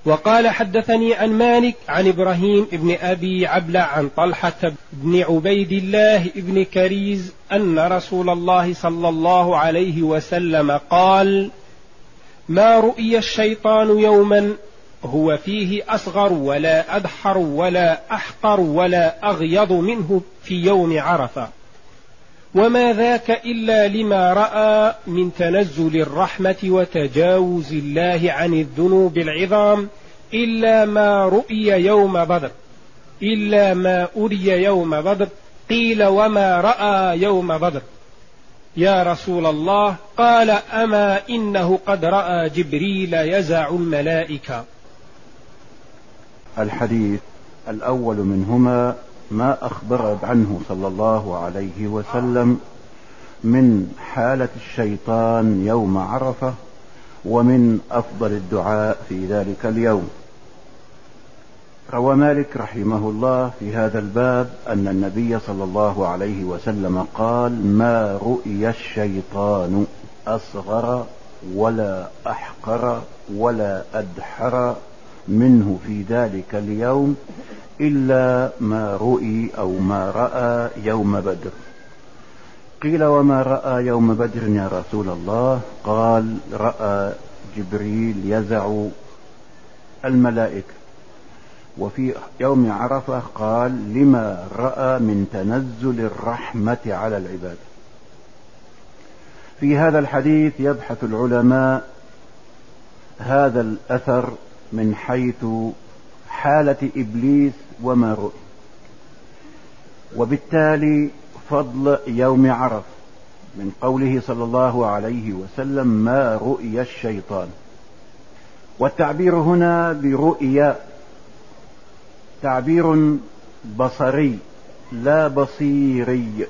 وقال حدثني عن مالك عن إبراهيم بن أبي عبلة عن طلحة بن عبيد الله بن كريز أن رسول الله صلى الله عليه وسلم قال: ما رؤي الشيطان يوما هو فيه أصغر ولا أدحر ولا أحقر ولا أغيض منه في يوم عرفة، وما ذاك إلا لما رأى من تنزل الرحمة وتجاوز الله عن الذنوب العظام، إلا ما أري يوم بدر. قيل: وما رأى يوم بدر يا رسول الله؟ قال: أما إنه قد رأى جبريل يزع الملائكة. الحديث الأول منهما ما أخبر عنه صلى الله عليه وسلم من حالة الشيطان يوم عرفة ومن أفضل الدعاء في ذلك اليوم. روى مالك رحمه الله في هذا الباب أن النبي صلى الله عليه وسلم قال: ما رؤي الشيطان أصغر ولا أحقر ولا أدحر منه في ذلك اليوم إلا ما رؤي أو ما رأى يوم بدر. قيل: وما رأى يوم بدر يا رسول الله؟ قال: رأى جبريل يزع الملائكة. وفي يوم عرفة قال: لما رأى من تنزل الرحمة على العباد. في هذا الحديث يبحث العلماء هذا الأثر من حيث حالة إبليس وما رؤي، وبالتالي فضل يوم عرفة من قوله صلى الله عليه وسلم: ما رؤي الشيطان. والتعبير هنا برؤيا تعبير بصري لا بصيري،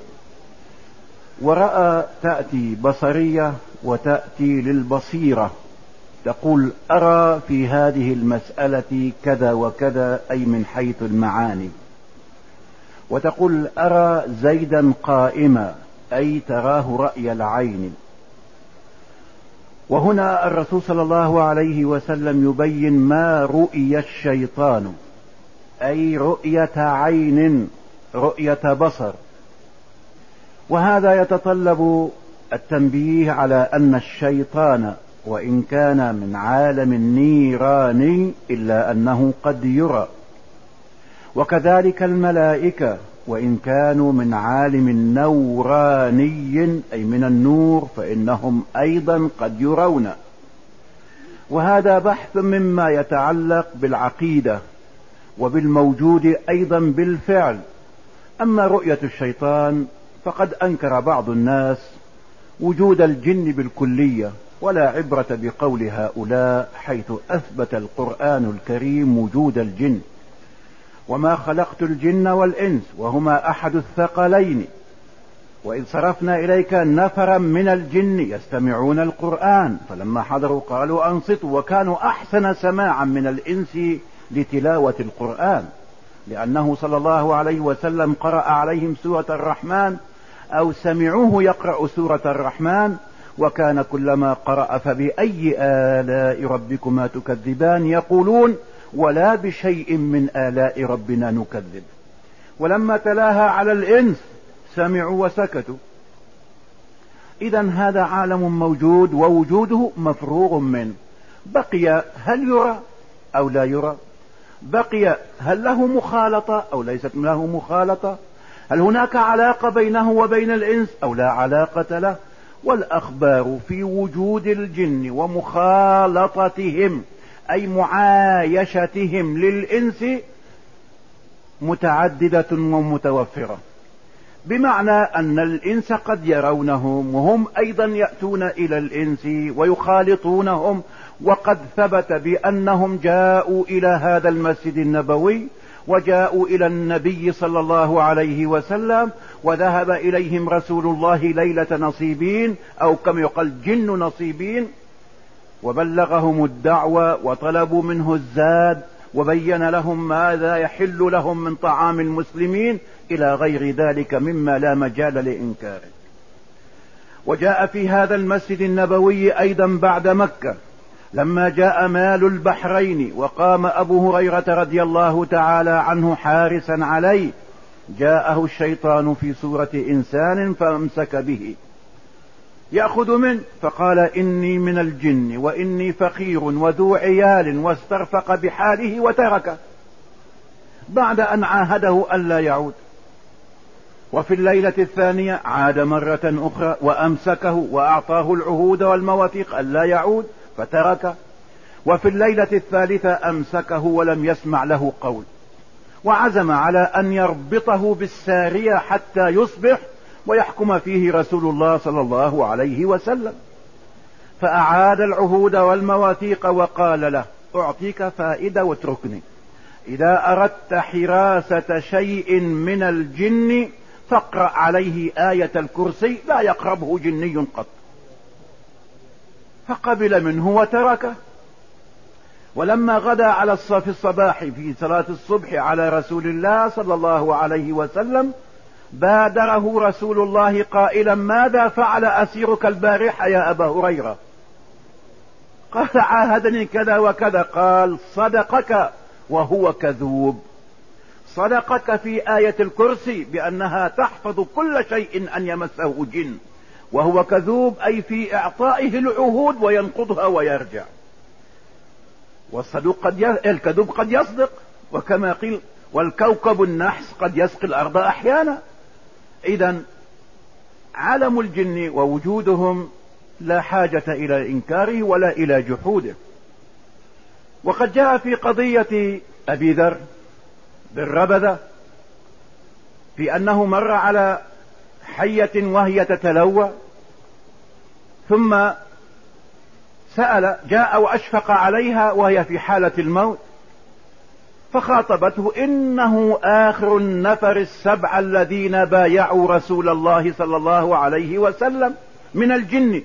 ورأى تأتي بصرية وتأتي للبصيرة، تقول: أرى في هذه المسألة كذا وكذا، أي من حيث المعاني. وتقول: أرى زيدا قائما، أي تراه رأي العين. وهنا الرسول صلى الله عليه وسلم يبين ما رؤي الشيطان، أي رؤية عين، رؤية بصر. وهذا يتطلب التنبيه على أن الشيطان وإن كان من عالم النيراني إلا أنه قد يرى، وكذلك الملائكة وإن كانوا من عالم نوراني أي من النور فإنهم أيضا قد يرون. وهذا بحث مما يتعلق بالعقيدة وبالموجود أيضا بالفعل. أما رؤية الشيطان فقد أنكر بعض الناس وجود الجن بالكلية، ولا عبرة بقول هؤلاء حيث أثبت القرآن الكريم وجود الجن: وما خلقت الجن والإنس وهما أحد الثقلين وإذ صرفنا إليك نفرا من الجن يستمعون القرآن فلما حضروا قالوا أنصتوا، وكانوا أحسن سماعا من الإنس لتلاوة القرآن، لأنه صلى الله عليه وسلم قرأ عليهم سورة الرحمن أو سمعوه يقرأ سورة الرحمن، وكان كلما قرأ فبأي آلاء ربكما تكذبان يقولون ولا بشيء من آلاء ربنا نكذب. ولما تلاها على الإنس سمعوا وسكتوا. إذا هذا عالم موجود ووجوده مفروغ منه. بقي هل يرى أو لا يرى؟ بقي هل له مخالطة أو ليست له مخالطة؟ هل هناك علاقة بينه وبين الإنس أو لا علاقة له؟ والأخبار في وجود الجن ومخالطتهم أي معايشتهم للإنس متعددة ومتوفرة، بمعنى أن الإنس قد يرونهم وهم أيضا يأتون إلى الإنس ويخالطونهم. وقد ثبت بأنهم جاءوا إلى هذا المسجد النبوي وجاءوا إلى النبي صلى الله عليه وسلم، وذهب إليهم رسول الله ليلة نصيبين أو كما يقال جن نصيبين، وبلغهم الدعوة وطلبوا منه الزاد وبين لهم ماذا يحل لهم من طعام المسلمين إلى غير ذلك مما لا مجال لإنكاره. وجاء في هذا المسجد النبوي أيضا بعد مكة لما جاء مال البحرين وقام أبو هريرة رضي الله تعالى عنه حارسا عليه، جاءه الشيطان في صورة إنسان فأمسك به يأخذ منه، فقال إني من الجن وإني فقير وذو عيال، واسترفق بحاله وتركه بعد أن عاهده ألا يعود. وفي الليلة الثانية عاد مرة أخرى وأمسكه وأعطاه العهود والمواثيق ألا يعود فتركه. وفي الليلة الثالثة أمسكه ولم يسمع له قول، وعزم على أن يربطه بالسارية حتى يصبح ويحكم فيه رسول الله صلى الله عليه وسلم. فأعاد العهود والمواثيق وقال له أعطيك فائدة واتركني، إذا أردت حراسة شيء من الجن فاقرأ عليه آية الكرسي لا يقربه جني قط. فقبل منه وتركه. ولما غدا على في الصباح في صلاة الصبح على رسول الله صلى الله عليه وسلم بادره رسول الله قائلا ماذا فعل أسيرك البارحة يا أبا هريرة؟ قال عاهدني كذا وكذا. قال صدقك وهو كذوب، صدقك في آية الكرسي بأنها تحفظ كل شيء أن يمسه جن، وهو كذوب أي في إعطائه العهود وينقضها ويرجع. والصدوق الكذوب قد يصدق، وكما قيل والكوكب النحس قد يسقي الأرض أحيانا. إذن عالم الجن ووجودهم لا حاجة إلى إنكاره ولا إلى جحوده. وقد جاء في قضية أبي ذر بالربذة في أنه مر على حية وهي تتلوى، ثم سأل، جاء وأشفق عليها وهي في حالة الموت، فخاطبته إنه آخر النفر السبع الذين بايعوا رسول الله صلى الله عليه وسلم من الجن.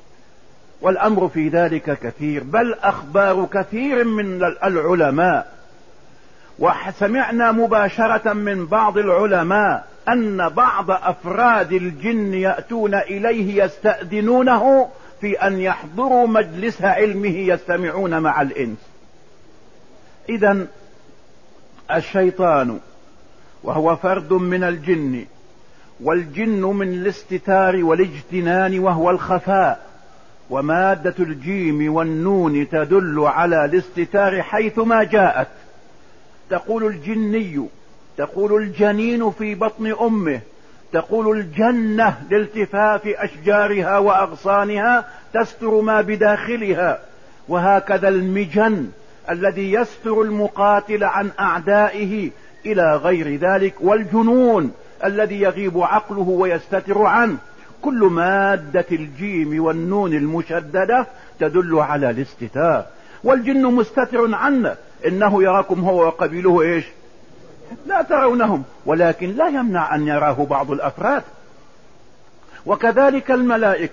والأمر في ذلك كثير، بل أخبار كثير من العلماء. وسمعنا مباشرة من بعض العلماء أن بعض أفراد الجن يأتون إليه يستأذنونه في أن يحضروا مجلس علمه يستمعون مع الإنس. إذن الشيطان وهو فرد من الجن، والجن من الاستتار والاجتنان وهو الخفاء، ومادة الجيم والنون تدل على الاستتار حيثما جاءت. تقول الجني، تقول الجنين في بطن أمه، تقول الجنة لالتفاف أشجارها وأغصانها تستر ما بداخلها. وهكذا المجن الذي يستر المقاتل عن أعدائه إلى غير ذلك، والجنون الذي يغيب عقله ويستتر عنه. كل مادة الجيم والنون المشددة تدل على الاستتار. والجن مستتر عنه، إنه يراكم هو وقبيله إيش؟ لا ترونهم، ولكن لا يمنع أن يراه بعض الأفراد. وكذلك الملائكة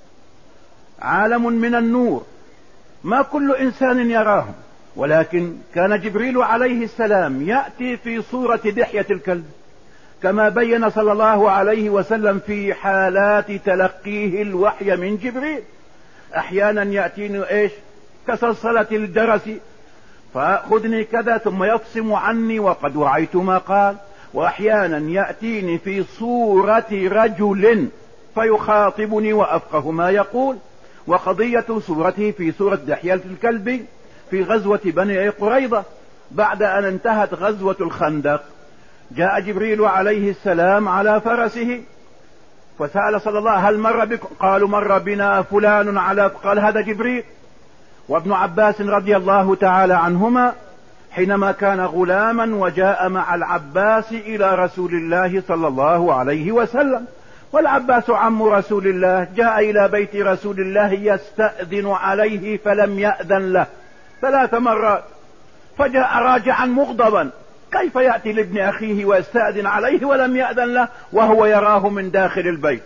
عالم من النور، ما كل إنسان يراهم، ولكن كان جبريل عليه السلام يأتي في صورة دحية الكلب، كما بين صلى الله عليه وسلم في حالات تلقيه الوحي من جبريل. أحيانا يأتيني إيش؟ كصلصلة الجرس فأخذني كذا ثم يفصم عني وقد وعيت ما قال. وأحيانا يأتيني في صورة رجل فيخاطبني وأفقه ما يقول. وقضية صورته في صورة دحية الكلب في غزوة بني قريظة بعد أن انتهت غزوة الخندق، جاء جبريل عليه السلام على فرسه فسأل صلى الله هل مر بكم؟ قالوا مر بنا فلان على، قال هذا جبريل. وابن عباس رضي الله تعالى عنهما حينما كان غلاما وجاء مع العباس إلى رسول الله صلى الله عليه وسلم، والعباس عم رسول الله، جاء إلى بيت رسول الله يستأذن عليه فلم يأذن له 3 مرات، فجاء راجعا مغضبا، كيف يأتي لابن أخيه ويستأذن عليه ولم يأذن له وهو يراه من داخل البيت؟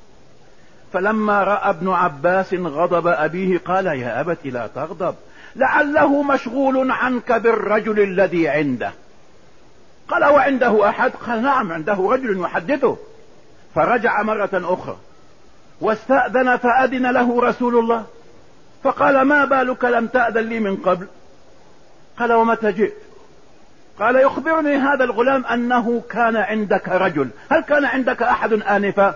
فلما رأى ابن عباس غضب أبيه قال يا أبت لا تغضب، لعله مشغول عنك بالرجل الذي عنده. قال وعنده أحد؟ قال نعم عنده رجل يحدثه. فرجع مرة أخرى واستأذن فأذن له رسول الله، فقال ما بالك لم تأذن لي من قبل؟ قال ومتى جئت؟ قال يخبرني هذا الغلام أنه كان عندك رجل، هل كان عندك أحد آنفا؟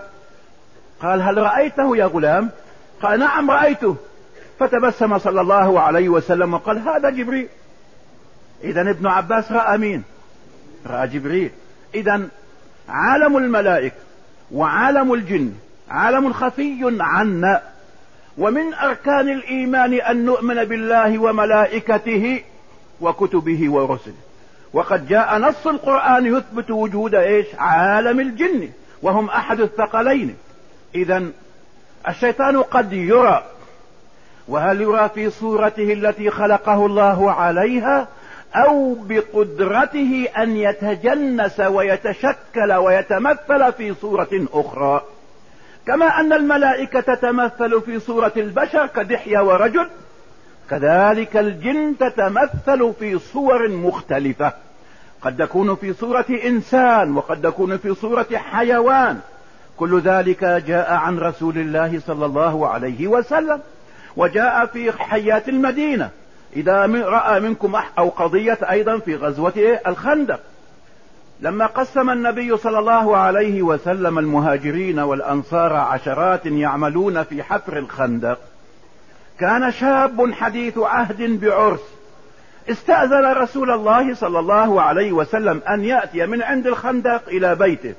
قال هل رأيته يا غلام؟ قال نعم رأيته. فتبسم صلى الله عليه وسلم وقال هذا جبريل. إذن ابن عباس رأى مين؟ رأى جبريل. إذن عالم الملائكة وعالم الجن عالم خفي عنا، ومن أركان الإيمان أن نؤمن بالله وملائكته وكتبه ورسله. وقد جاء نص القرآن يثبت وجود عالم الجن، وهم أحد الثقلين. إذن الشيطان قد يرى، وهل يرى في صورته التي خلقه الله عليها، أو بقدرته أن يتجنس ويتشكل ويتمثل في صورة أخرى؟ كما أن الملائكة تتمثل في صورة البشر كدحية ورجل، كذلك الجن تتمثل في صور مختلفة، قد تكون في صورة إنسان وقد تكون في صورة حيوان. كل ذلك جاء عن رسول الله صلى الله عليه وسلم، وجاء في حيات المدينة إذا رأى منكم أو قضية أيضا في غزوة الخندق، لما قسم النبي صلى الله عليه وسلم المهاجرين والأنصار عشرات يعملون في حفر الخندق. كان شاب حديث عهد بعرس استأذن رسول الله صلى الله عليه وسلم أن يأتي من عند الخندق إلى بيته،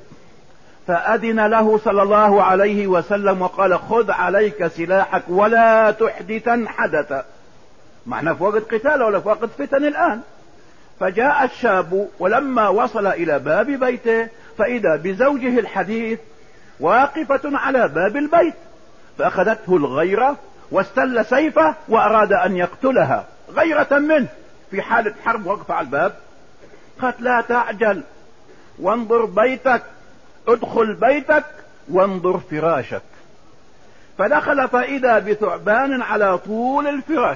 فأذن له صلى الله عليه وسلم وقال خذ عليك سلاحك ولا تحدثا حدثا. معنى في وقت قتال ولا في وقت فتن الآن. فجاء الشاب ولما وصل إلى باب بيته فإذا بزوجه الحديث واقفة على باب البيت، فأخذته الغيرة واستل سيفه وأراد أن يقتلها غيرة منه في حالة حرب وقف على الباب. قالت لا تعجل وانظر بيتك، ادخل بيتك وانظر فراشك. فدخل فإذا بثعبان على طول الفراش،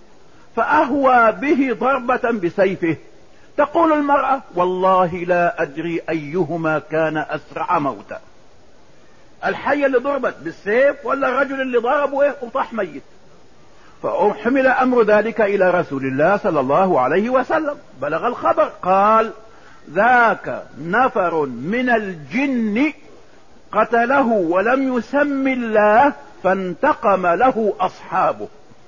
فأهوى به ضربة بسيفه. تقول المرأة والله لا أدري أيهما كان أسرع موتا، الحية اللي ضربت بالسيف ولا الرجل اللي ضربه وطاح ميت. فحمل أمر ذلك إلى رسول الله صلى الله عليه وسلم، بلغ الخبر قال ذاك نفر من الجن قتله ولم يسم الله فانتقم له أصحابه.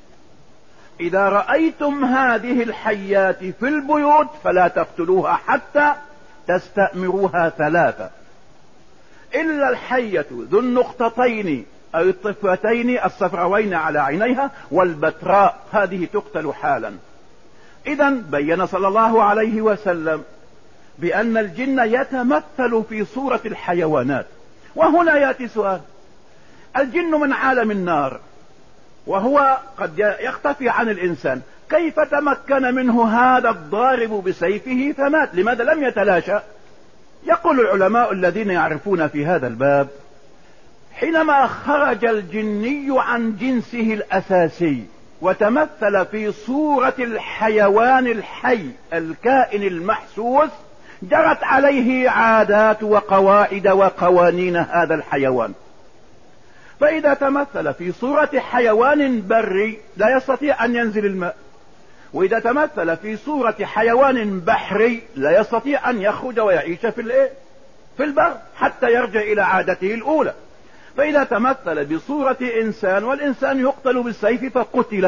إذا رأيتم هذه الحيات في البيوت فلا تقتلوها حتى تستأمروها ثلاثة، إلا الحية ذو النقطتين أو الطفتين الصفروين على عينيها والبتراء، هذه تقتل حالا. إذن بين صلى الله عليه وسلم بأن الجن يتمثل في صورة الحيوانات. وهنا يأتي سؤال، الجن من عالم النار وهو قد يختفي عن الإنسان، كيف تمكن منه هذا الضارب بسيفه فمات؟ لماذا لم يتلاشى؟ يقول العلماء الذين يعرفون في هذا الباب حينما خرج الجني عن جنسه الأساسي وتمثل في صورة الحيوان الحي الكائن المحسوس، جرت عليه عادات وقواعد وقوانين هذا الحيوان. فإذا تمثل في صورة حيوان بري لا يستطيع أن ينزل الماء، وإذا تمثل في صورة حيوان بحري لا يستطيع أن يخرج ويعيش في البر حتى يرجع إلى عادته الأولى. فإذا تمثل بصورة إنسان والإنسان يقتل بالسيف فقتل.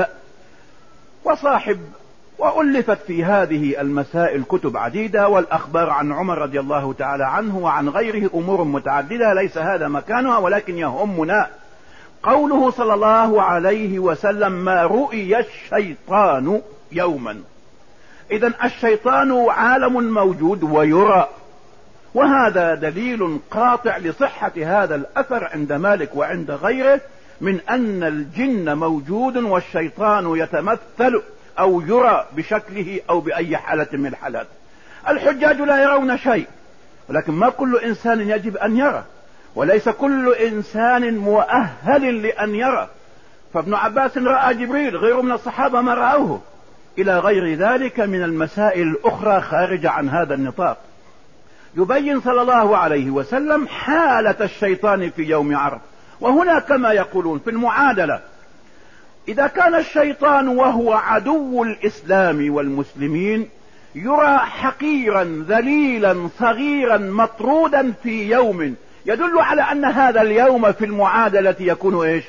وألفت في هذه المسائل كتب عديدة، والأخبار عن عمر رضي الله تعالى عنه وعن غيره أمور متعددة ليس هذا مكانها، ولكن يهمنا قوله صلى الله عليه وسلم ما رؤي الشيطان يوما. إذن الشيطان عالم موجود ويرى، وهذا دليل قاطع لصحة هذا الأثر عند مالك وعند غيره من أن الجن موجود والشيطان يتمثل أو يرى بشكله أو بأي حالة من الحالات. الحجاج لا يرون شيء، ولكن ما كل إنسان يجب أن يرى، وليس كل إنسان مؤهل لأن يرى. فابن عباس رأى جبريل، غيره من الصحابة ما رأوه، إلى غير ذلك من المسائل الأخرى خارجة عن هذا النطاق. يبين صلى الله عليه وسلم حالة الشيطان في يوم عرض. وهنا كما يقولون في المعادلة إذا كان الشيطان وهو عدو الإسلام والمسلمين يرى حقيرا ذليلا صغيرا مطرودا في يوم، يدل على أن هذا اليوم في المعادلة يكون إيش؟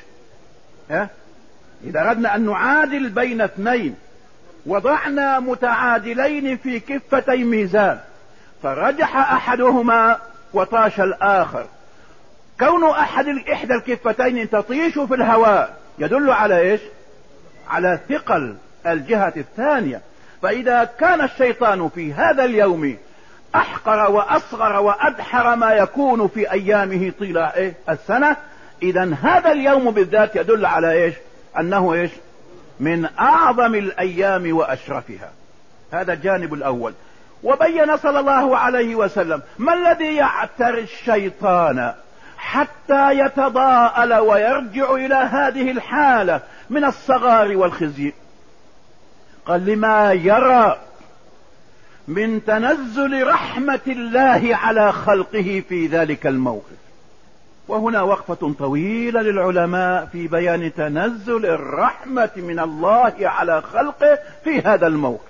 إذا أردنا أن نعادل بين اثنين، وضعنا متعادلين في كفتي ميزان، فرجح أحدهما وطاش الآخر، كون إحدى الكفتين تطيش في الهواء يدل على إيش؟ على ثقل الجهة الثانية. فإذا كان الشيطان في هذا اليوم أحقر وأصغر وأدحر ما يكون في أيامه طيلة السنة، إذا هذا اليوم بالذات يدل على إيش؟ أنه إيش؟ من أعظم الأيام وأشرفها. هذا الجانب الأول. وبين صلى الله عليه وسلم ما الذي يعتري الشيطان حتى يتضاءل ويرجع إلى هذه الحالة من الصغار والخزي. قال لما يرى من تنزل رحمة الله على خلقه في ذلك الموقف. وهنا وقفة طويلة للعلماء في بيان تنزل الرحمة من الله على خلقه في هذا الموقف.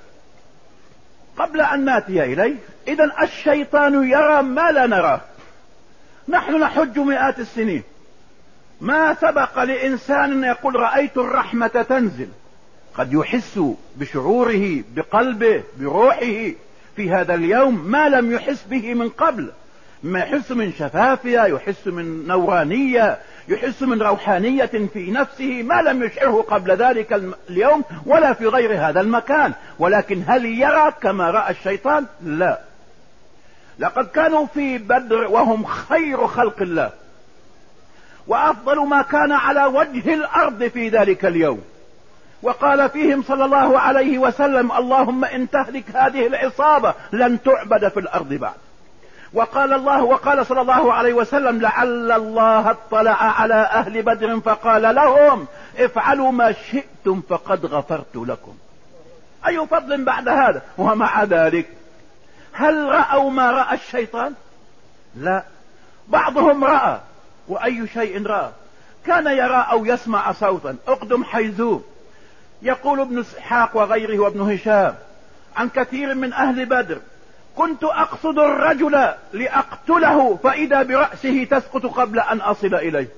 قبل أن نأتي إليه، إذن الشيطان يرى ما لا نراه. نحن نحج مئات السنين، ما سبق لإنسان أن يقول رأيت الرحمة تنزل. قد يحس بشعوره بقلبه بروحه في هذا اليوم ما لم يحس به من قبل، ما يحس من شفافية، يحس من نورانية، يحس من روحانية في نفسه ما لم يشعره قبل ذلك اليوم ولا في غير هذا المكان. ولكن هل يرى كما رأى الشيطان؟ لا. لقد كانوا في بدر وهم خير خلق الله وأفضل ما كان على وجه الأرض في ذلك اليوم، وقال فيهم صلى الله عليه وسلم اللهم إن تهلك هذه العصابة لن تعبد في الأرض بعد. وقال صلى الله عليه وسلم لعل الله اطلع على أهل بدر فقال لهم افعلوا ما شئتم فقد غفرت لكم. أي فضل بعد هذا؟ ومع ذلك هل رأوا ما رأى الشيطان؟ لا. بعضهم رأى. وأي شيء رأى؟ كان يرى أو يسمع صوتا. اقدم حيزوم يقول ابن اسحاق وغيره وابن هشام عن كثير من أهل بدر كنت أقصد الرجل لأقتله فإذا برأسه تسقط قبل أن أصل إليه.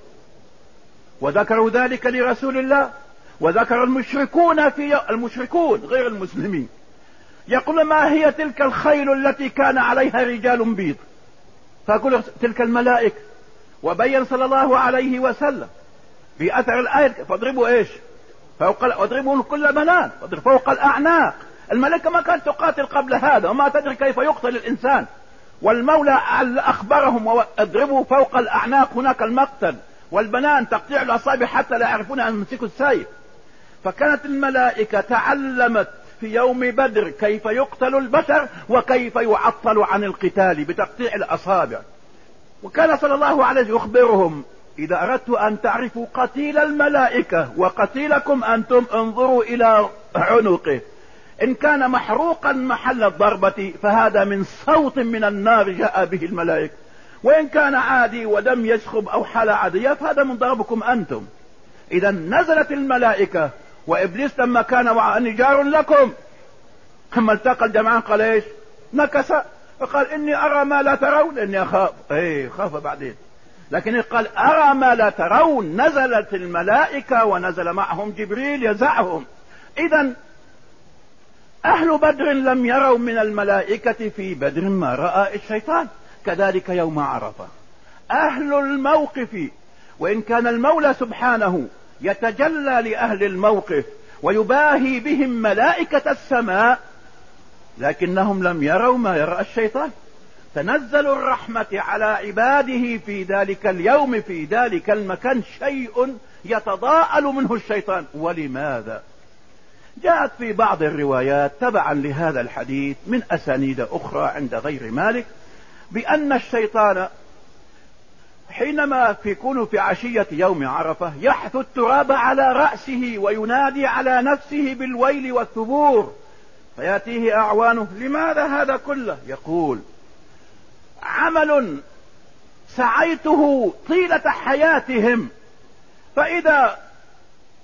وذكروا ذلك لرسول الله. وذكر المشركون غير المسلمين يقول ما هي تلك الخيل التي كان عليها رجال بيض؟ فأقول تلك الملائكة. وبين صلى الله عليه وسلم في أثر الآية فاضربوا إيش؟ واضربوا كل بنان فوق الأعناق. الملائكة ما كانت تقاتل قبل هذا وما تدري كيف يقتل الإنسان، والمولى أخبرهم واضربوا فوق الأعناق هناك المقتل، والبنان تقطيع الأصابع حتى لا يعرفون أن يمسكوا السيف. فكانت الملائكة تعلمت في يوم بدر كيف يقتل البشر وكيف يعطل عن القتال بتقطيع الأصابع. وكان صلى الله عليه وسلم يخبرهم إذا أردت أن تعرفوا قتيل الملائكة وقتيلكم أنتم انظروا إلى عنقه، إن كان محروقا محل الضربة فهذا من صوت من النار جاء به الملائكة، وإن كان عادي ودم يسخب أو حالة عادية فهذا من ضربكم أنتم. إذا نزلت الملائكة. وإبليس لما كان وأني جار لكم ثم التقى الجمعان قال إيش؟ نكس فقال إني أرى ما لا ترون. إني أخاف خاف بعدين، لكن قال أرى ما لا ترون. نزلت الملائكة ونزل معهم جبريل يزعهم. إذا أهل بدر لم يروا من الملائكة في بدر ما رأى الشيطان. كذلك يوم عرفة أهل الموقف، وإن كان المولى سبحانه يتجلى لأهل الموقف ويباهي بهم ملائكة السماء، لكنهم لم يروا ما يرى الشيطان. تنزل الرحمة على عباده في ذلك اليوم في ذلك المكان شيء يتضاءل منه الشيطان. ولماذا؟ جاءت في بعض الروايات تبعا لهذا الحديث من أسانيد أخرى عند غير مالك بأن الشيطان حينما يكون في عشية يوم عرفة يحث التراب على رأسه وينادي على نفسه بالويل والثبور، فيأتيه أعوانه. لماذا هذا كله؟ يقول عمل سعيته طيلة حياتهم، فإذا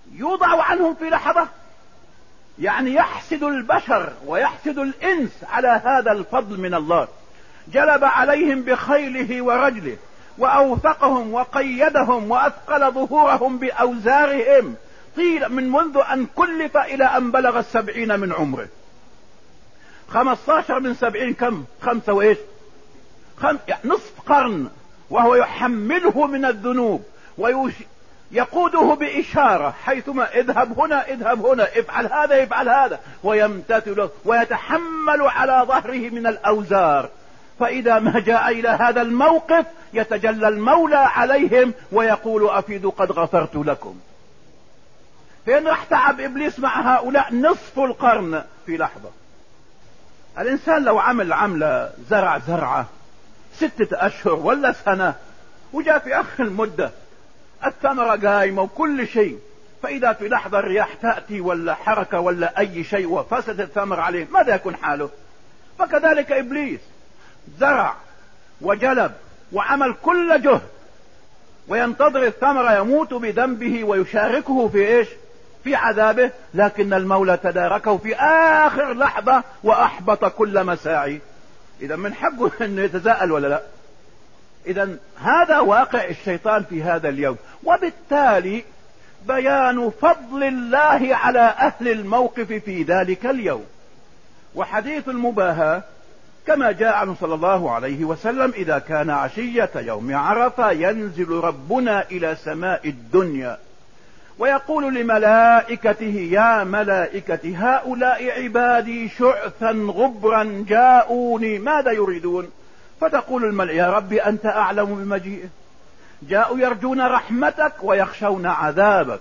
يوضع عنهم في لحظة. يعني يحسد البشر ويحسد الإنس على هذا الفضل من الله. جلب عليهم بخيله ورجله وأوثقهم وقيدهم وأثقل ظهورهم بأوزارهم طيل من منذ أن كلف إلى أن بلغ 70 من عمره. 15 من 70 كم؟ 5 وإيش؟ يعني نصف قرن وهو يحمله من الذنوب ويقوده بإشارة حيثما اذهب هنا اذهب هنا، افعل هذا افعل هذا، ويمتثل ويتحمل على ظهره من الأوزار. فإذا ما جاء إلى هذا الموقف يتجلى المولى عليهم ويقول أفيدوا قد غفرت لكم. فإن راح تعب إبليس مع هؤلاء نصف القرن في لحظة. الإنسان لو عمل عملة زرع زرعة 6 أشهر ولا سنة وجاء في آخر المدة الثمرة قايمة وكل شيء، فإذا في لحظة الرياح تأتي ولا حركة ولا أي شيء وفسد الثمر عليه، ماذا يكون حاله؟ فكذلك إبليس زرع وجلب وعمل كل جهد وينتظر الثمرة، يموت بذنبه ويشاركه في إيش؟ في عذابه، لكن المولى تداركه في آخر لحظة وأحبط كل مساعي. إذا من حقه أنه يتساءل ولا لا؟ إذا هذا واقع الشيطان في هذا اليوم، وبالتالي بيان فضل الله على أهل الموقف في ذلك اليوم. وحديث المباهاة كما جاء عنه صلى الله عليه وسلم: إذا كان عشية يوم عرفة ينزل ربنا إلى سماء الدنيا ويقول لملائكته: يا ملائكتي هؤلاء عبادي شعثا غبرا جاءوني ماذا يريدون؟ فتقول الملائكة: يا رب أنت أعلم بمجيئه، جاءوا يرجون رحمتك ويخشون عذابك.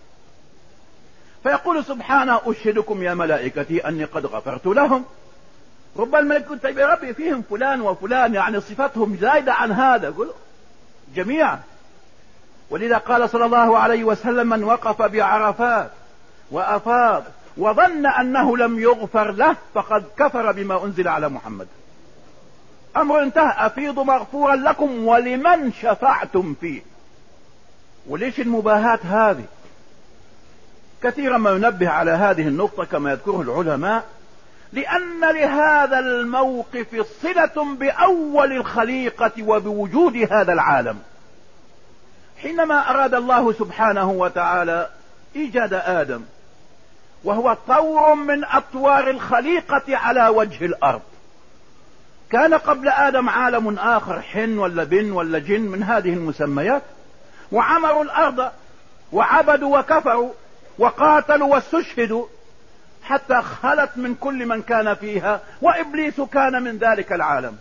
فيقول سبحانه: أشهدكم يا ملائكتي أني قد غفرت لهم. رب الملائكة: طيب يا رب فيهم فلان وفلان، يعني صفتهم زايدة عن هذا. يقول جميعا. ولذا قال صلى الله عليه وسلم: من وقف بعرفات وأفاض وظن أنه لم يغفر له فقد كفر بما أنزل على محمد. أمر انتهى، أفيضوا مغفورا لكم ولمن شفعتم فيه. وليش المباهات هذه؟ كثيرا ما ينبه على هذه النقطة كما يذكره العلماء، لأن لهذا الموقف صلة بأول الخليقة وبوجود هذا العالم. حينما أراد الله سبحانه وتعالى إيجاد آدم، وهو طور من أطوار الخليقة على وجه الأرض، كان قبل آدم عالم آخر، حن ولا بن ولا جن من هذه المسميات، وعمروا الأرض وعبدوا وكفروا وقاتلوا واستشهدوا حتى خلت من كل من كان فيها، وإبليس كان من ذلك العالم.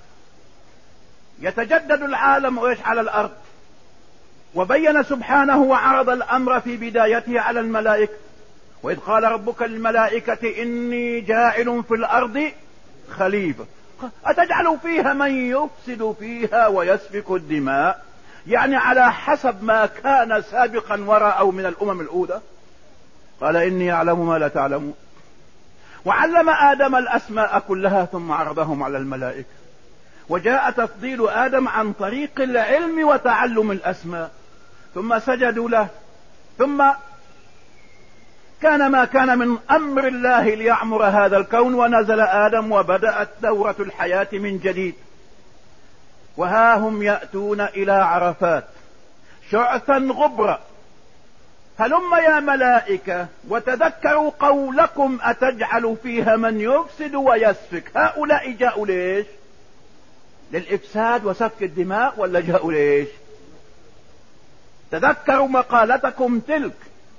يتجدد العالم وإيش على الأرض. وبين سبحانه وعرض الأمر في بدايته على الملائكة: وإذ قال ربك للملائكة إني جاعل في الأرض خليفة أتجعل فيها من يفسد فيها ويسفك الدماء، يعني على حسب ما كان سابقا وراء من الأمم الأولى. قال إني أعلم ما لا تعلمون. وعلم آدم الأسماء كلها ثم عرضهم على الملائكة. وجاء تفضيل آدم عن طريق العلم وتعلم الأسماء، ثم سجدوا له، ثم كان ما كان من أمر الله ليعمر هذا الكون، ونزل آدم وبدأت دورة الحياة من جديد. وها هم يأتون إلى عرفات شعثا غبرا، هلم يا ملائكة وتذكروا قولكم أتجعل فيها من يفسد ويسفك. هؤلاء جاءوا ليش؟ للإفساد وسفك الدماء، ولا جاءوا ليش؟ تذكروا مقالتكم تلك،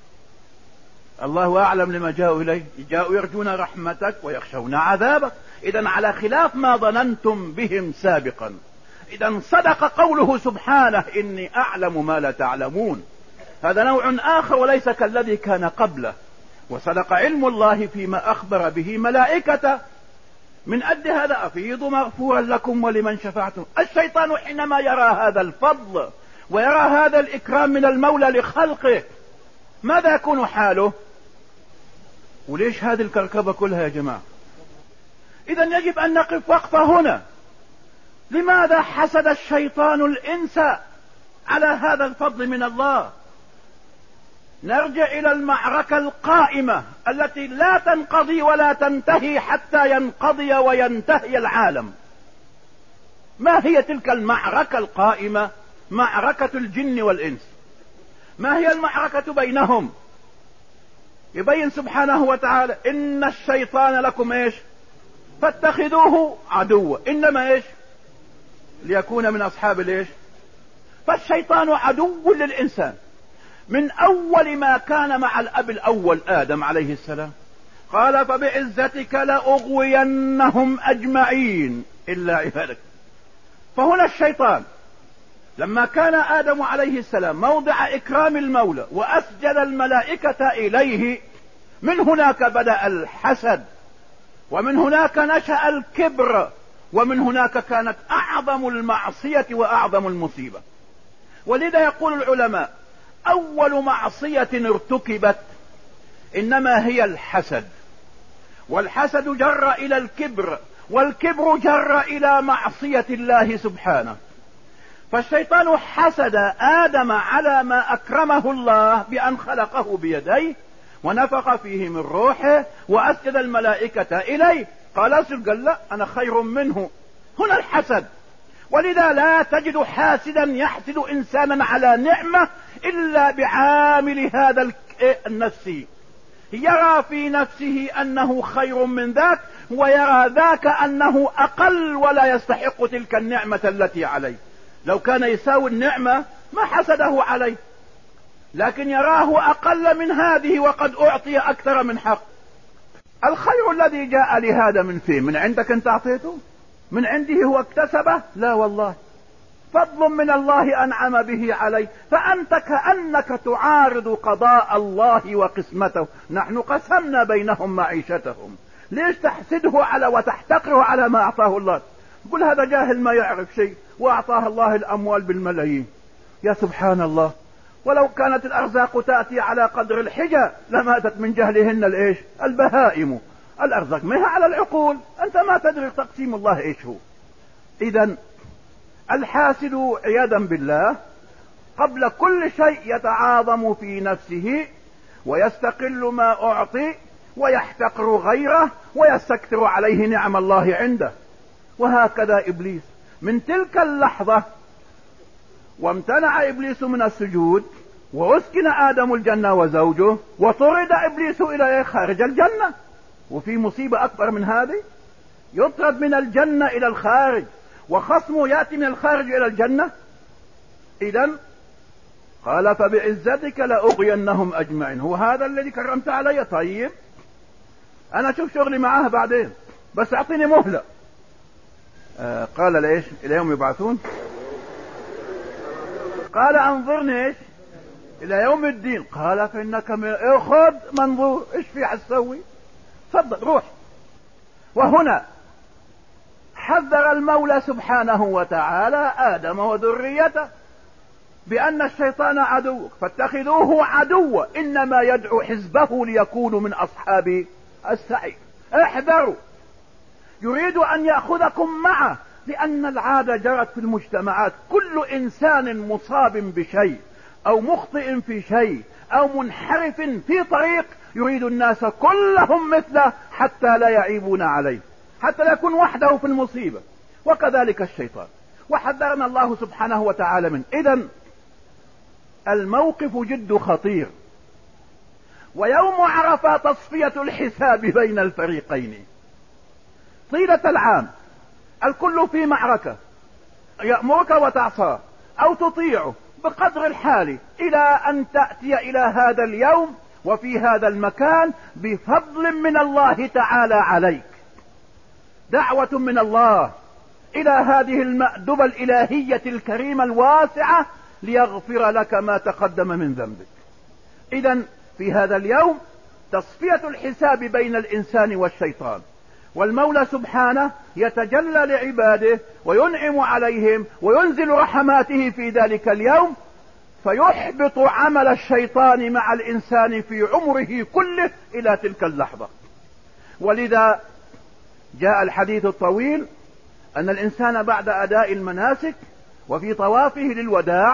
الله أعلم لما جاءوا إليه. جاءوا يرجون رحمتك ويخشون عذابك. إذن على خلاف ما ظننتم بهم سابقا. إذن صدق قوله سبحانه: إني أعلم ما لا تعلمون. هذا نوع آخر وليس كالذي كان قبله. وصدق علم الله فيما أخبر به ملائكته من أجل هذا: أفيضوا مغفورا لكم ولمن شفعتم. الشيطان حينما يرى هذا الفضل ويرى هذا الإكرام من المولى لخلقه ماذا يكون حاله؟ وليش هذه الكركبة كلها يا جماعة؟ إذن يجب أن نقف وقفة هنا. لماذا حسد الشيطان الإنس على هذا الفضل من الله؟ نرجع إلى المعركة القائمة التي لا تنقضي ولا تنتهي حتى ينقضي وينتهي العالم. ما هي تلك المعركة القائمة؟ معركة الجن والإنس. ما هي المعركة بينهم؟ يبين سبحانه وتعالى إن الشيطان لكم إيش؟ فاتخذوه عدوا. إنما إيش؟ ليكون من أصحاب الإيش؟ فالشيطان عدو للإنسان من أول ما كان مع الأب الأول آدم عليه السلام. قال فبعزتك لأغوينهم أجمعين إلا عبادك. فهنا الشيطان لما كان آدم عليه السلام موضع إكرام المولى وأسجد الملائكة إليه، من هناك بدأ الحسد، ومن هناك نشأ الكبر، ومن هناك كانت أعظم المعصية وأعظم المصيبة. ولذا يقول العلماء أول معصية ارتكبت إنما هي الحسد، والحسد جر إلى الكبر، والكبر جر إلى معصية الله سبحانه. فالشيطان حسد آدم على ما أكرمه الله بأن خلقه بيديه ونفخ فيه من روحه وأسجد الملائكة إليه. قال اسجد، قال لا أنا خير منه. هنا الحسد. ولذا لا تجد حاسدا يحسد إنسانا على نعمة إلا بعامل هذا النفسي، يرى في نفسه أنه خير من ذاك، ويرى ذاك أنه أقل ولا يستحق تلك النعمة التي عليه. لو كان يساوي النعمة ما حسده عليه، لكن يراه أقل من هذه وقد أعطي أكثر من حق. الخير الذي جاء لهذا من فين؟ من عندك أنت أعطيته؟ من عنده هو اكتسبه؟ لا والله، فضل من الله أنعم به عليه. فأنت كأنك تعارض قضاء الله وقسمته. نحن قسمنا بينهم معيشتهم، ليش تحسده على وتحتقره على ما أعطاه الله؟ قل هذا جاهل ما يعرف شيء وأعطاه الله الأموال بالملايين. يا سبحان الله، ولو كانت الأرزاق تأتي على قدر الحجة لماتت من جهلهن الإيش؟ البهائم. الأرزاق ما هي على العقول، أنت ما تدري تقسيم الله إيش هو. إذن الحاسد عياذا بالله قبل كل شيء يتعاظم في نفسه ويستقل ما أعطي ويحتقر غيره ويستكثر عليه نعم الله عنده. وهكذا إبليس من تلك اللحظة وامتنع إبليس من السجود وأسكن آدم الجنة وزوجه، وطرد إبليس إلى خارج الجنة. وفي مصيبة أكبر من هذه؟ يطرد من الجنة إلى الخارج وخصمه يأتي من الخارج إلى الجنة. إذن قال فبعزتك لأغوينهم أجمعين. هو هذا الذي كرمت علي؟ طيب أنا أشوف شغلي معاه بعدين، بس أعطيني مهلة. قال ليش؟ إلى يوم يبعثون. قال أنظرني إيش؟ إلى يوم الدين. قال فإنك خذ منظور إيش في حتسوي؟ تفضل روح. وهنا حذر المولى سبحانه وتعالى آدم وذريته بأن الشيطان عدو، فاتخذوه عدوا، إنما يدعو حزبه ليكونوا من أصحاب السعير. احذروا، يريد أن يأخذكم معه، لأن العادة جرت في المجتمعات، كل إنسان مصاب بشيء أو مخطئ في شيء أو منحرف في طريق يريد الناس كلهم مثله حتى لا يعيبون عليه، حتى لا يكون وحده في المصيبة. وكذلك الشيطان. وحذرنا الله سبحانه وتعالى من. إذن الموقف جد خطير. ويوم عرفة تصفية الحساب بين الفريقين. طيلة العام الكل في معركة، يأمرك وتعصى أو تطيعه بقدر الحال، إلى أن تأتي إلى هذا اليوم وفي هذا المكان بفضل من الله تعالى عليك، دعوة من الله إلى هذه المأدبة الإلهية الكريمة الواسعة ليغفر لك ما تقدم من ذنبك. إذن في هذا اليوم تصفية الحساب بين الإنسان والشيطان، والمولى سبحانه يتجلى لعباده وينعم عليهم وينزل رحماته في ذلك اليوم، فيحبط عمل الشيطان مع الإنسان في عمره كله إلى تلك اللحظة. ولذا جاء الحديث الطويل أن الإنسان بعد أداء المناسك وفي طوافه للوداع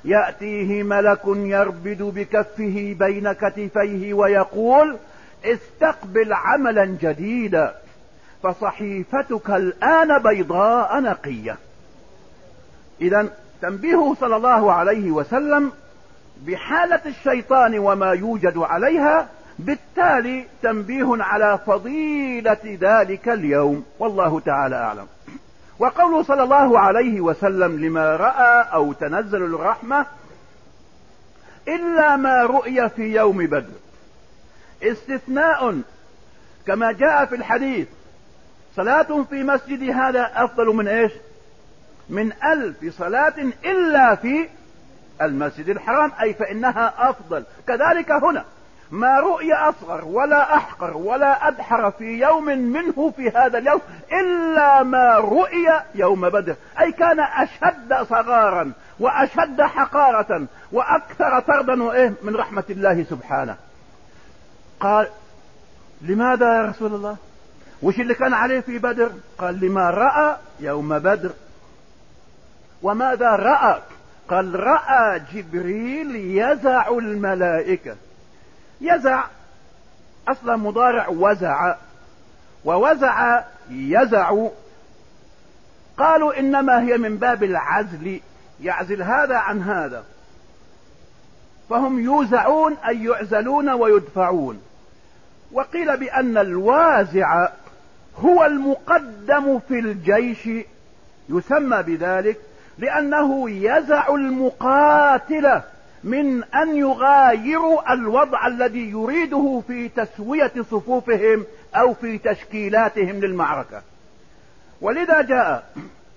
يأتيه ملك يربد بكفه بين كتفيه ويقول استقبل عملا جديدا فصحيفتك الآن بيضاء نقية. إذن تنبيهه صلى الله عليه وسلم بحالة الشيطان وما يوجد عليها، بالتالي تنبيه على فضيلة ذلك اليوم، والله تعالى أعلم. وقوله صلى الله عليه وسلم لما رأى أو تنزل الرحمة إلا ما رؤي في يوم بدر، استثناء كما جاء في الحديث صلاة في مسجد هذا أفضل من إيش؟ من 1000 صلاة إلا في المسجد الحرام، أي فإنها أفضل. كذلك هنا ما رؤي أصغر ولا أحقر ولا أدحر في يوم منه في هذا اليوم إلا ما رؤي يوم بدر، أي كان أشد صغارا وأشد حقارة وأكثر طردا وإيه من رحمة الله سبحانه. قال لماذا يا رسول الله؟ وش اللي كان عليه في بدر؟ قال لما رأى يوم بدر. وماذا رأى؟ قال رأى جبريل يزع الملائكة. يزع أصلا مضارع وزع، ووزع يزع، قالوا إنما هي من باب العزل، يعزل هذا عن هذا، فهم يوزعون أي يعزلون ويدفعون. وقيل بأن الوازع هو المقدم في الجيش، يسمى بذلك لأنه يزع المقاتل من أن يغايروا الوضع الذي يريده في تسوية صفوفهم أو في تشكيلاتهم للمعركة. ولذا جاء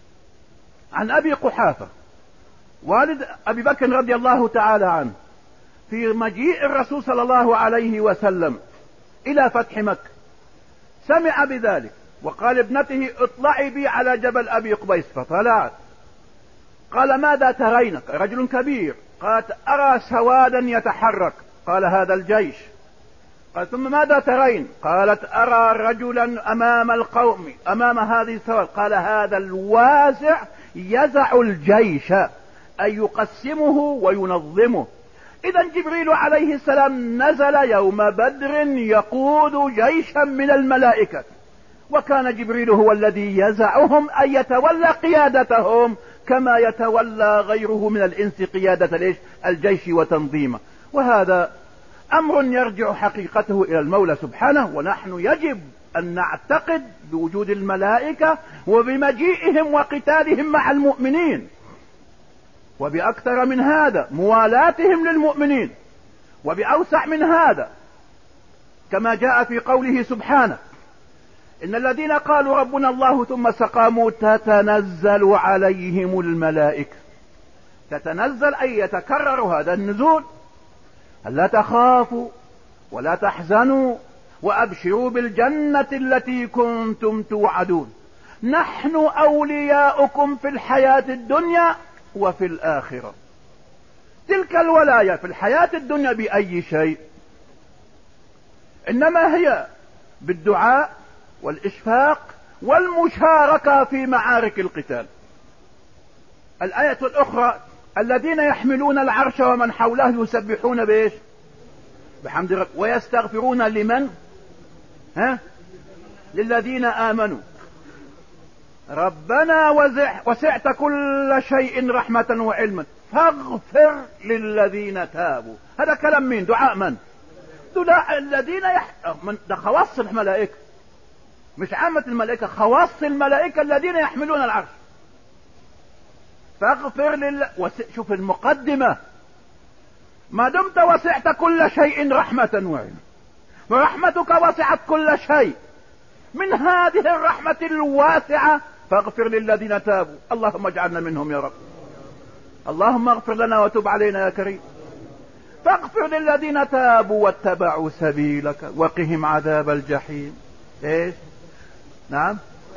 عن أبي قحافة والد أبي بكر رضي الله تعالى عنه في مجيء الرسول صلى الله عليه وسلم إلى فتح مكة، سمع بذلك وقال ابنته اطلعي بي على جبل أبي قبيس، فطلعت. قال ماذا ترين؟ رجل كبير. قالت أرى سوادا يتحرك. قال هذا الجيش. قال ثم ماذا ترين؟ قالت أرى رجلا أمام القوم أمام هذه السواد. قال هذا الوازع يزع الجيش، أي يقسمه وينظمه. إذا جبريل عليه السلام نزل يوم بدر يقود جيشا من الملائكة، وكان جبريل هو الذي يزعهم أن يتولى قيادتهم كما يتولى غيره من الإنس قيادة الجيش وتنظيمه. وهذا أمر يرجع حقيقته إلى المولى سبحانه، ونحن يجب أن نعتقد بوجود الملائكة وبمجيئهم وقتالهم مع المؤمنين، وبأكثر من هذا موالاتهم للمؤمنين، وبأوسع من هذا كما جاء في قوله سبحانه إن الذين قالوا ربنا الله ثم استقاموا تتنزل عليهم الملائكة. تتنزل أي يتكرر هذا النزول، ألا تخافوا ولا تحزنوا وأبشروا بالجنة التي كنتم توعدون نحن أولياؤكم في الحياة الدنيا وفي الآخرة. تلك الولاية في الحياة الدنيا بأي شيء؟ إنما هي بالدعاء والإشفاق والمشاركة في معارك القتال. الآية الأخرى الذين يحملون العرش ومن حوله يسبحون بإيش؟ بحمد رب ويستغفرون لمن؟ للذين آمنوا ربنا وسعت كل شيء رحمة وعلما فاغفر للذين تابوا. هذا كلام مين؟ دعاء من؟ دعاء الذين ده خواص الملائكة، مش عامة الملائكة، خواص الملائكة الذين يحملون العرش. فاغفر شوف المقدمة، ما دمت وسعت كل شيء رحمة وعلما، ورحمتك وسعت كل شيء، من هذه الرحمة الواسعة فاغفر للذين تابوا. اللهم اجعلنا منهم يا رب. اللهم اغفر لنا وتب علينا يا كريم. فاغفر للذين تابوا واتبعوا سبيلك وقهم عذاب الجحيم. ايش؟ نعم،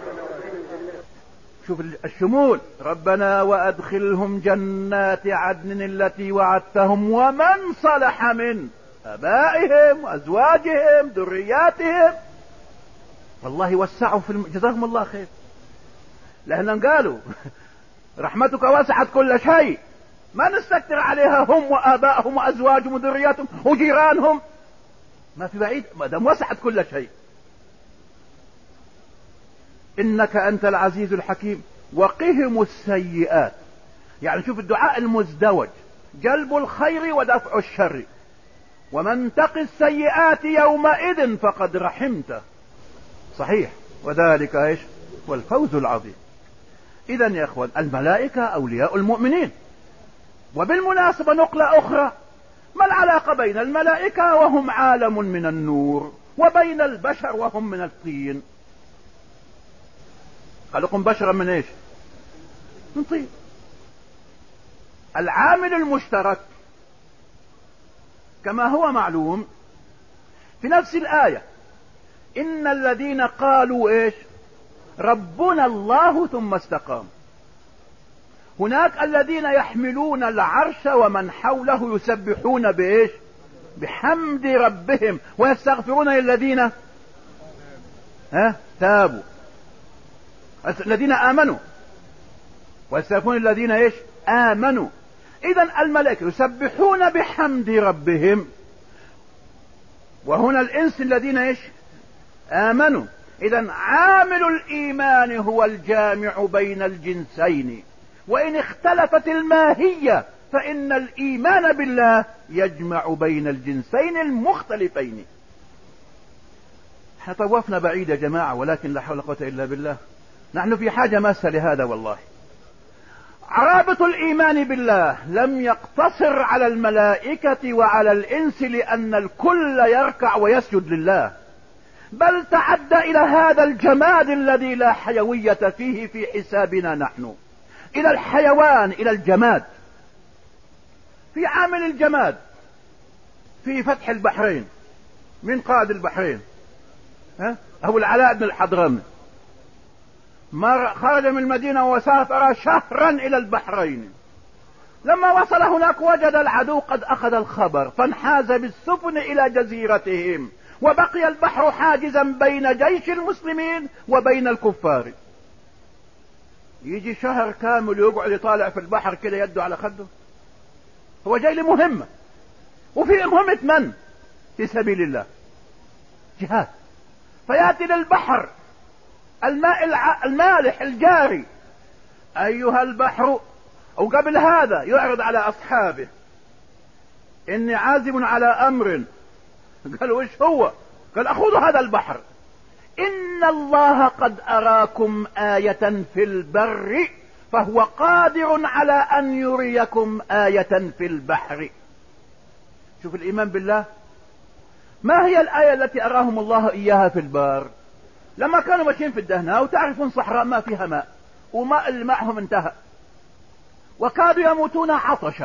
شوف الشمول، ربنا وادخلهم جنات عدن التي وعدتهم ومن صلح من ابائهم وازواجهم ذرياتهم. والله وسعوا في جزاهم الله خير، لأنهم قالوا رحمتك وسعت كل شيء، ما نستكتر عليها هم وآبائهم وأزواجهم وذرياتهم وجيرانهم، ما في بعيد ما دام وسعت كل شيء. إنك أنت العزيز الحكيم وقهم السيئات. يعني شوف الدعاء المزدوج، جلب الخير ودفع الشر. ومن تق السيئات يومئذ فقد رحمته. صحيح، وذلك ايش؟ والفوز العظيم. اذا يا اخوان، الملائكة اولياء المؤمنين. وبالمناسبة نقلة اخرى، ما العلاقة بين الملائكة وهم عالم من النور وبين البشر وهم من الطين؟ خلقهم بشرا من ايش؟ من طين. العامل المشترك كما هو معلوم في نفس الآية، إن الذين قالوا إيش؟ ربنا الله ثم استقاموا. هناك الذين يحملون العرش ومن حوله يسبحون بإيش؟ بحمد ربهم ويستغفرون للذين تابوا، الذين آمنوا، ويستغفرون للذين إيش؟ آمنوا. إذن الملائكة يسبحون بحمد ربهم، وهنا الإنس الذين إيش؟ آمنوا. إذن عامل الإيمان هو الجامع بين الجنسين، وإن اختلفت الماهية فإن الإيمان بالله يجمع بين الجنسين المختلفين. احنا طوفنا بعيد يا جماعة، ولكن لا حول ولا قوة إلا بالله، نحن في حاجة ماسة لهذا والله. رابط الإيمان بالله لم يقتصر على الملائكة وعلى الإنس، لأن الكل يركع ويسجد لله، بل تعدى إلى هذا الجماد الذي لا حيوية فيه في حسابنا نحن، إلى الحيوان، إلى الجماد. في عامل الجماد في فتح البحرين، من قائد البحرين؟ أبو العلاء بن الحضرمي. خرج من المدينة وسافر شهرا إلى البحرين. لما وصل هناك وجد العدو قد أخذ الخبر، فانحاز بالسفن إلى جزيرتهم، وبقي البحر حاجزا بين جيش المسلمين وبين الكفار. يجي شهر كامل يقعد يطالع في البحر كده يده على خده؟ هو جاي لمهمة، وفي مهمة من؟ في سبيل الله، جهاد. فيأتي للبحر الماء المالح الجاري، أيها البحر، أو قبل هذا يعرض على أصحابه إني عازم على أمر. قالوا إيش هو؟ قال أخذوا هذا البحر، إن الله قد أراكم آية في البر فهو قادر على أن يريكم آية في البحر. شوف الإيمان بالله. ما هي الآية التي أراهم الله إياها في البر؟ لما كانوا ماشيين في الدهناء، وتعرفون صحراء ما فيها ماء، وماء اللي معهم انتهى، وكادوا يموتون عطشا،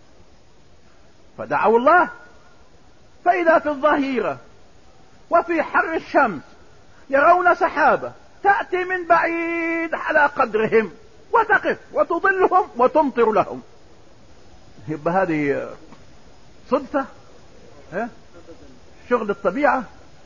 فدعوا الله. فإذا في الظهيرة وفي حر الشمس يرون سحابة تأتي من بعيد على قدرهم وتقف وتظلهم وتمطر لهم. يبقى هذه صدفة؟ شغل الطبيعة؟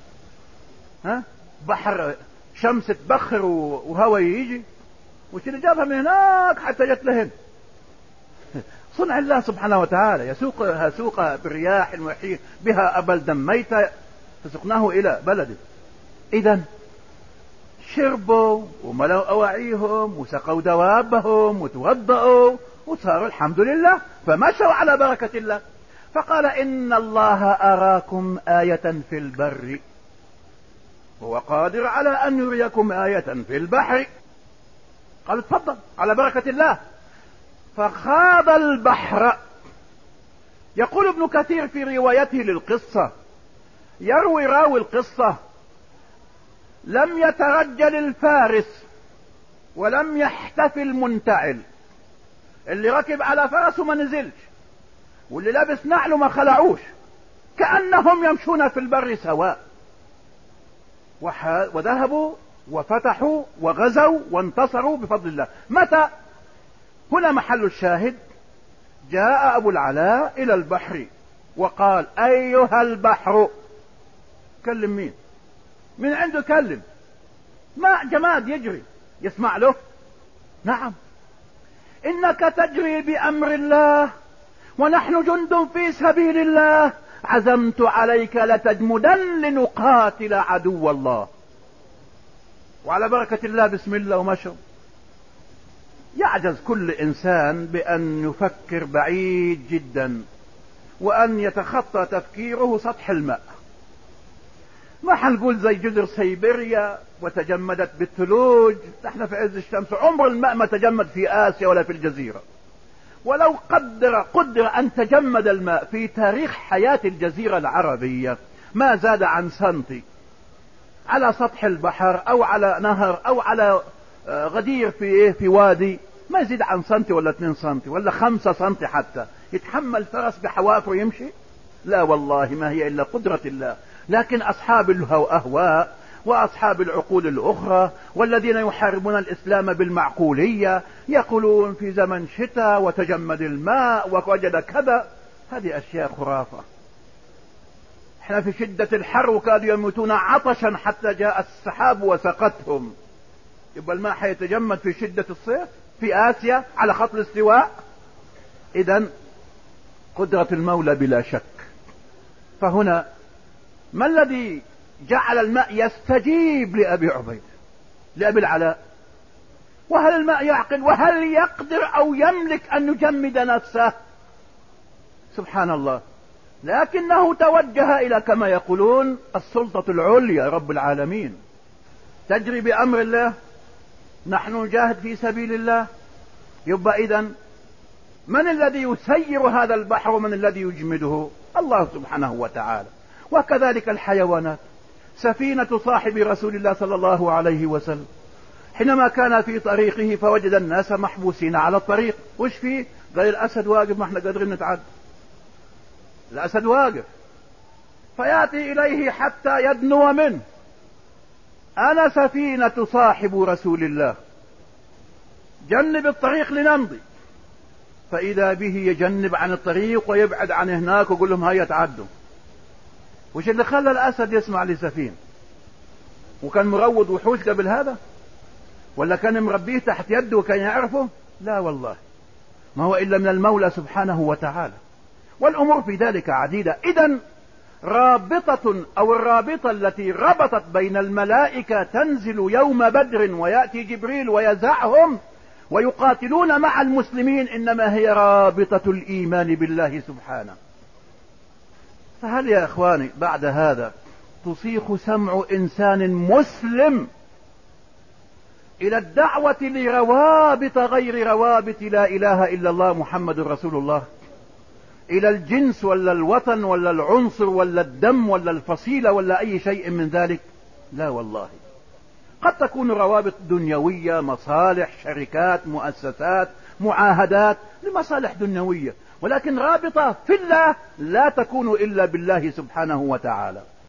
بحر شمس تبخر وهواء يجي، وش اللي جابها من هناك حتى جت لهن؟ صنع الله سبحانه وتعالى. يسوقها سوقها بالرياح المحيط بها بلدا ميتا فسقناه إلى بلده. إذن شربوا وملوا أواعيهم وسقوا دوابهم وتوضأوا وصاروا الحمد لله، فمشوا على بركة الله. فقال إن الله أراكم آية في البر هو قادر على أن يريكم آية في البحر. قال تفضل على بركة الله. فخاض البحر. يقول ابن كثير في روايته للقصة، يروي راوي القصة: لم يترجل الفارس ولم يحتفي المنتعل. اللي ركب على فرسه ما نزلش، واللي لابس نعله ما خلعوش، كأنهم يمشون في البر سواء. وذهبوا وفتحوا وغزوا وانتصروا بفضل الله. متى؟ هنا محل الشاهد. جاء أبو العلاء إلى البحر وقال: أيها البحر. كلم مين؟ من عنده كلم؟ ماء جماد يجري، يسمع له؟ نعم. إنك تجري بأمر الله ونحن جند في سبيل الله، عزمت عليك لتجمدن لنقاتل عدو الله. وعلى بركة الله بسم الله ومشوا. يعجز كل إنسان بأن يفكر بعيد جدا وأن يتخطى تفكيره سطح الماء. ما حنقول زي جزر سيبيريا وتجمدت بالثلوج، نحن في عز الشمس. عمر الماء ما تجمد في آسيا ولا في الجزيرة. ولو قدر أن تجمد الماء في تاريخ حياة الجزيرة العربية ما زاد عن سنتي على سطح البحر أو على نهر أو على غدير في وادي، ما يزيد عن سنتي ولا 2 سنتي ولا 5 سنتي حتى. يتحمل فرس بحوافره يمشي؟ لا والله، ما هي إلا قدرة الله. لكن أصحاب الأهواء وأصحاب العقول الأخرى والذين يحاربون الإسلام بالمعقولية يقولون في زمن شتاء وتجمد الماء ووجد كذا. هذه أشياء خرافة. احنا في شدة الحر وكادوا يموتون عطشا حتى جاء السحاب وسقتهم. يبقى الماء حيتجمد في شدة الصيف في آسيا على خط الاستواء؟ إذن قدرة المولى بلا شك. فهنا ما الذي جعل الماء يستجيب لأبي عبيد لأبي العلاء؟ وهل الماء يعقل؟ وهل يقدر أو يملك أن يجمد نفسه؟ سبحان الله. لكنه توجه إلى كما يقولون السلطة العليا رب العالمين. تجري بأمر الله، نحن نجاهد في سبيل الله. يبقى إذن من الذي يسير هذا البحر ومن الذي يجمده؟ الله سبحانه وتعالى. وكذلك الحيوانات. سفينة صاحب رسول الله صلى الله عليه وسلم حينما كان في طريقه فوجد الناس محبوسين على الطريق. وش فيه؟ قال الأسد واقف، ما احنا قادرين نتعدى. الأسد واقف، فيأتي إليه حتى يدنو منه. أنا سفينة صاحب رسول الله، جنب الطريق لنمضي. فإذا به يجنب عن الطريق ويبعد عن هناك ويقول لهم هيا تعدوا. وش اللي خلى الأسد يسمع لسفين؟ وكان مروض وحوش قبل هذا؟ ولا كان مربيه تحت يده وكان يعرفه؟ لا والله، ما هو إلا من المولى سبحانه وتعالى. والأمور في ذلك عديدة. إذن رابطة أو الرابطة التي ربطت بين الملائكة تنزل يوم بدر ويأتي جبريل ويزعهم ويقاتلون مع المسلمين، إنما هي رابطة الإيمان بالله سبحانه. فهل يا إخواني بعد هذا تصيخ سمع إنسان مسلم إلى الدعوة لروابط غير روابط لا إله إلا الله محمد رسول الله، إلى الجنس ولا الوطن ولا العنصر ولا الدم ولا الفصيلة ولا أي شيء من ذلك؟ لا والله. قد تكون روابط دنيوية، مصالح، شركات، مؤسسات، معاهدات لمصالح دنيوية، ولكن رابطة في الله لا تكون إلا بالله سبحانه وتعالى.